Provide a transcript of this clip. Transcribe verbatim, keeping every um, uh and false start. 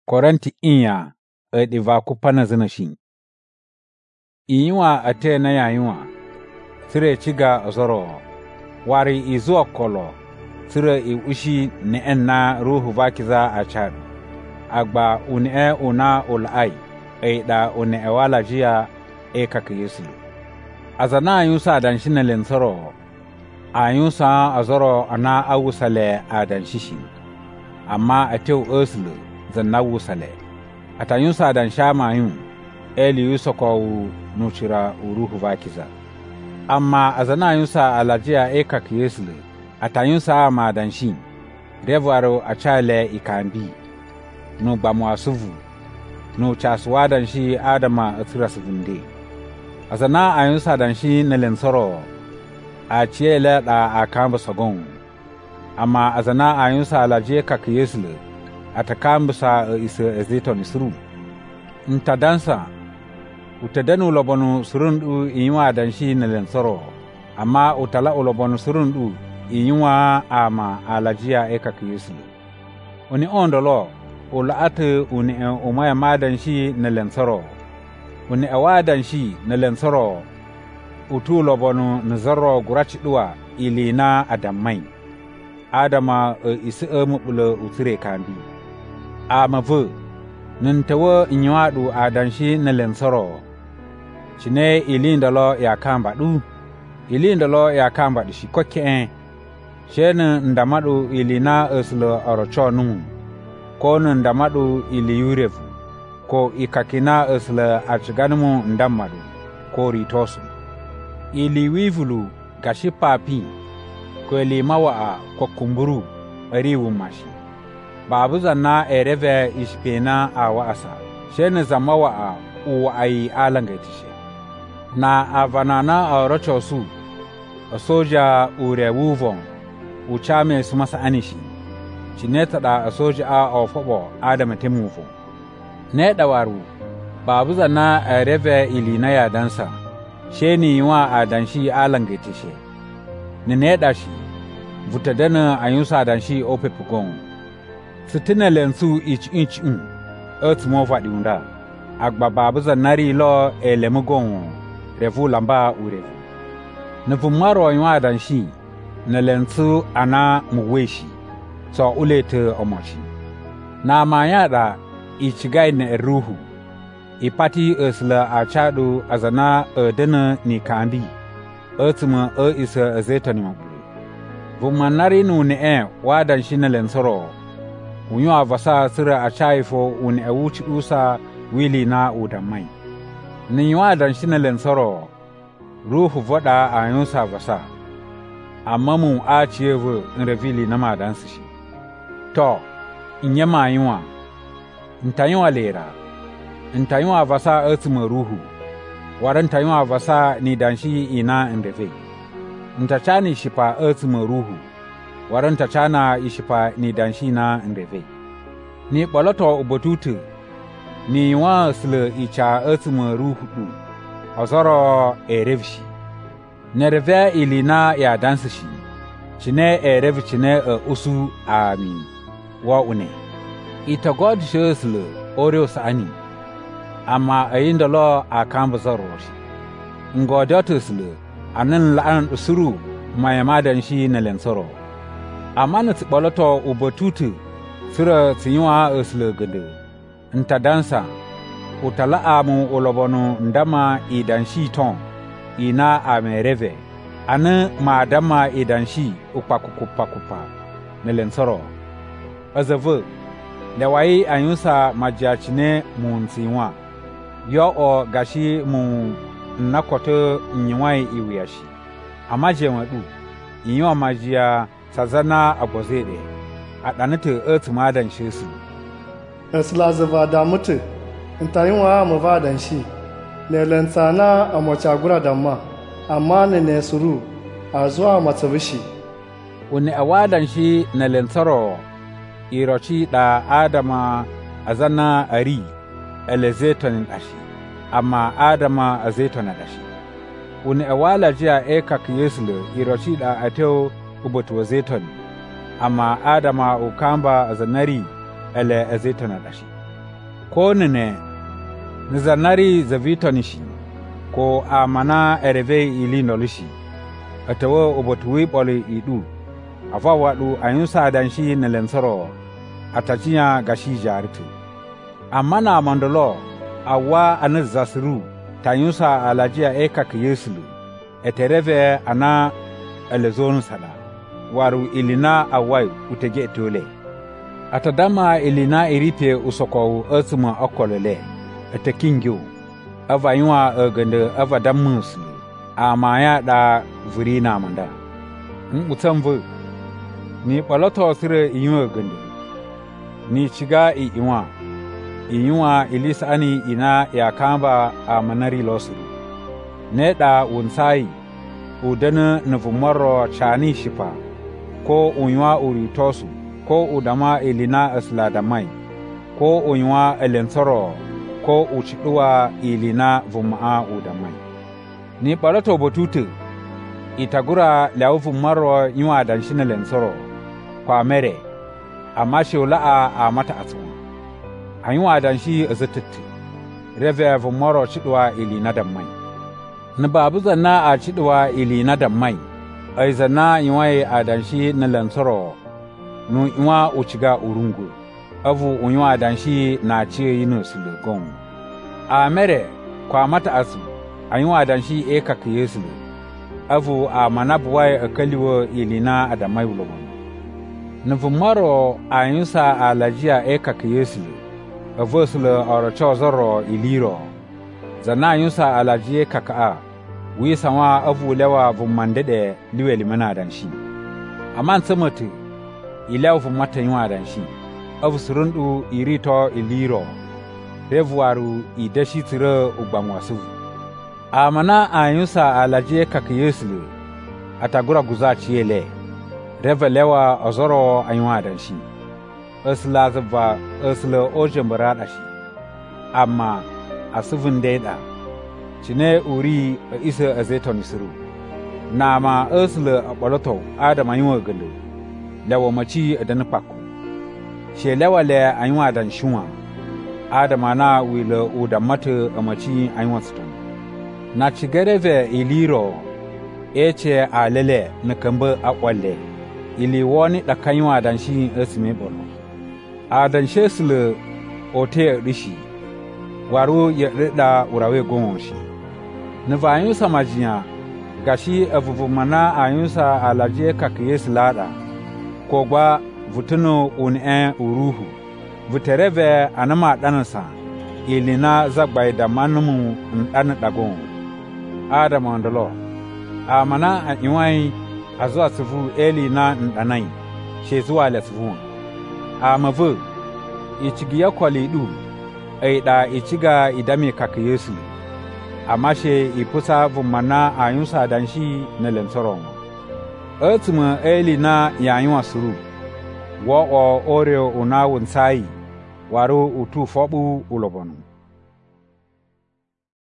Korinti inya e diva kupana zina shin. Inywa ate na yanywa. Sire chiga azoro. Wari izuwa kolo. Sire i ushi ne enna ruhu vakiza achadu. Agba une una ulai. E da une wala jia e kaka yesulu. Azana ayusa adanshina lensoro. Ayusa azoro ana awusale adanshishin. Amma ateu uslu zanna wusale. Atayusa adanshama ayun. Eli yusokowu nuchira uruhu vakiza. Amma azana ayusa alajia e kaka yesulu. Atayusa ama adanshin. Revwaro achale ikambi. No bamuasuvu. No chaswadan shi adama atirasuvunde. Azana ayusa dan shi na lensoro a ciyele da a kamba sagon. Amma azana ayusa alaje kaka yesle a ta kamba sa isa ezeton isru. Nta dansa utadanu lobonu surundu inywa dan shi na lensoro. Amma utala ulobonu surundu inywa ama alajia e kaka yesle. Uni ondolo ula atu uni umaya madan shi na lensoro. Uni awadan shi na lensoro utu lobonu nzaro gurachi duwa ilina adamai. Adama e isi e mubule utire kambi. Ama vu nintawa inywadu adan shi na lensoro. Chine ilindalo ya kamba du. Ilindalo ya kamba du shi koke en. Shene ndamadu ilina eslo orocho nungu. Kono ndamadu ili yurefu. Ko ikakina esle achiganimu ndamadu. Ko ritosu. Ili wivulu gashi papi. Ko ili mawa kwa kumburu. Eriwu mashi. Babu zanna ereve ishpena awa asa. Shene zamawa uwa ai alangaitishe. Na avanana aorocho su. Soja ure wuvon. Uchame sumasa anishi. Chineta da soja a ofobo adama temufo. Ne dawaru babu zanna a reve ilina ya dansa. Sheni wa adanshi alangetishe. Ne ne dashi vutadana ayusa adanshi opepugon. Sitina lensu ich inch un. Earth mo fadiunda. Agba babu zannari lo elemugon revu lamba urevu. Nufumaro ywa adanshi na lensu ana muweshi. So ulete omochi. Na mayada ichigai na ruhu. Ipati esla achadu azana edena ni kandi. Etuma e isa ezeta ni mabulu. Vumanari nu ne e wadan shina lensoro. Unyo avasa sira achaifo un ewuchi usa wili na udamai. Ni wadan shina lensoro. Ruhu voda ayunsa avasa. Amamu achievu nrevili na madansishi. To, inyama ayunwa. Ntayunwa lera. Ntayunwa vasa etuma ruhu. Waran tayunwa vasa ni danshi ina ndeve. Ntachani shipa etuma ruhu. Waran tachana ishipa ni danshi na ndeve. Ni boloto ubotutu. Ni wa sile icha etuma ruhu du. Ozoro erevshi. Nereve ilina ya dansishi. Chine erev chine e usu amin. Wa une. Ita God shesle oreo sani. Ama ayindalo akamba zaroshi. Ngodotusle anan laan usuru mayamadan shi na lensoro. Amana tiboloto ubotutu sura tinywa esle gede. Nta dansa utala amu ulobonu ndama idanshi ton ina amereve. Ana madama idanshi upakukupakupa na lensoro. Azavu lewai ayunsa majachine munsiwa. Yo o gashi mu nakoto nyiwai iwiyashi. Amaje wadu. Inyo majia sazana abozede. Adanete earth madan shesu. Esla zavada mutu. Ntayinwa mavadan shi. Ne lensana amochagura damma. Amma ne ne suru a zuwa matsabishi. Wani awadan shi na lensaro. Irochi da Adama azana ari elezeton ashi. Amma Adama azeton ashi. Uni awala jia eka kiyesle irochi da ateo ubotu azeton. Amma Adama ukamba azanari ele azeton ashi. ko nene nizanari zavitonishi ko amana ereve ili nolishi atawo obotuwi boli idu afa wadu ayunsa danshi nelensoro atachiya gashi jaritu amana mandolo awa anazasiru tayunsa alajia ekak yesulu etereve ana elezonu sada waru ilina awai utege tole atadama ilina iripe usoko asuma akolele etekingyo avaywa agande avadamus amaya da vurina manda mutamvu ni paloto sire inywa gande ni chiga inywa inywa ilisa ani ina ya kamba a manari losuru ne da unsai udana navumaro chani shipa ko unywa uritosu ko udama ilina asladamai ko unywa elensoro ko uchiduwa ilina vuma udamai ni paloto botutu itagura laufu maro nywa danshina lensoro kwa mere amma shula a mata asu anywa danshi azatatti reve vumaro chidwa ilina damai na babu zanna a chidwa ilina damai ai zanna nywa adanshi na lensoro nu nywa uchiga urungu avu unywa danshi na chiye yinu sulugon a mere kwa mata asu anywa danshi eka kiyesulu avu a manabuwai akaliwo ilina adamai ulobon nvumaro ayunsa alajia eka kiyesulu avosulu orochozoro iliro zana ayunsa alajie kaka wi sanwa avu lewa vumandede liweli mana danshi aman samatu ilaw vumata ywa danshi avu surundu irito iliro revuaru idashi tire ugbamwasu amana ayunsa alaje kakiyeslu atagura guza chiele revelewa ozoro aywa danshi asla zaba asla ojembara dashi amma asuvun deda chine uri isa azeton suru nama asla aboloto adama ywa gulu lawa machi adan pakku shelewa le aywa dan shuwa adama na wila udamata amachi aywa ston na chigareve iliro eche alele na kamba akwalle ili woni da kanywa dan shi asme bolo adan shesle ote rishi waru ya rida urawe gonshi na vayu samajiya gashi avuvumana ayunsa alaje kakiyes lada kogwa vutuno un-en uruhu vutereve anama danasa ilina zagbai da manumu ndan dagon adam ondolo amana anywai azwa sufu eli na ndanai she zuwa la sufu amavu ichigiya kwalidu aida ichiga idame kakayesu amashe ipusa vumana ayunsa danshi na lensoron atuma eli na yanywa suru wo o oreo una wunsai waru utu fobu ulobonu